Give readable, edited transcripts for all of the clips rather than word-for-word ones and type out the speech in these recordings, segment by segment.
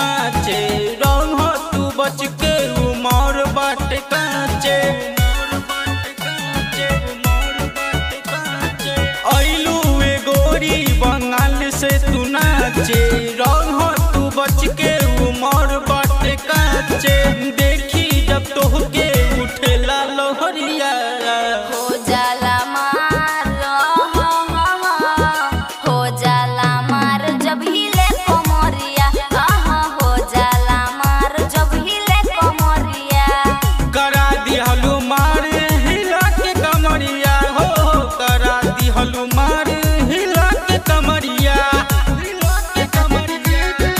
नाचे रंग तू बच के उमर बाटे काचे आइलू ए गोरी बंगाल से तू नाचे रंग तू बच के उमर बाटे काचे देखी जब तोहके उठेला लोहरिया हो जाला मार हो जाला मार जब हिले कमरिया हो जाला मार जब हिले कमरिया करा दिहलू मार हिला के कमरिया हो करा दिहलू मार हिला के कमरिया हिला के कमरिया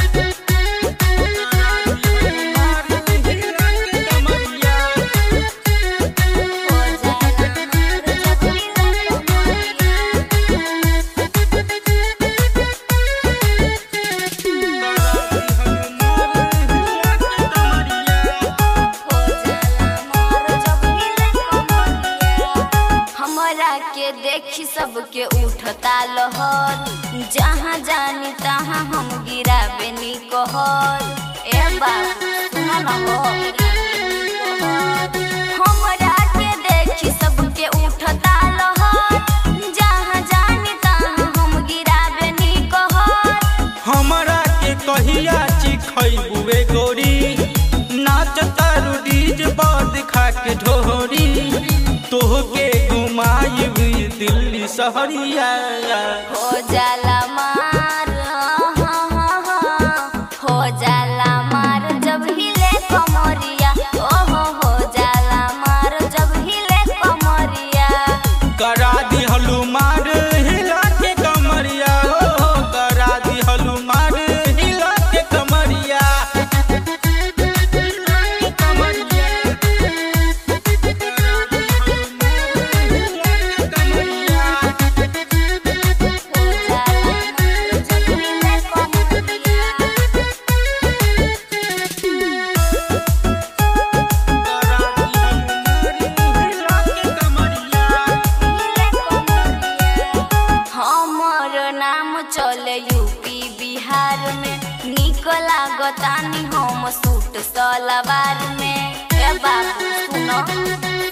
के देखी सबके उठता लहर जहाँ जानी तहाँ हम गिराबे नी कहर ए बाबू सुनो न हो हमरा के देखी सबके उठता लहर जहाँ जानी तहाँ हम गिराबे नी कहर हमरा के कहिया चिखैबुए गोरी नाचतारू डीज बद खा के ढोरी तोहके घुमाइब दिल्ली शहरिया हो जाला मार हो जाला मार जब हिले कमरिया हो जाला मार जब हिले कमरिया करा दिहलू मार हिला के कमरिया हो करा दिहलू मार हिला के कमरिया चले यूपी बिहार में निक लागतानी हम सूट सलवार में ए बाबू सुनो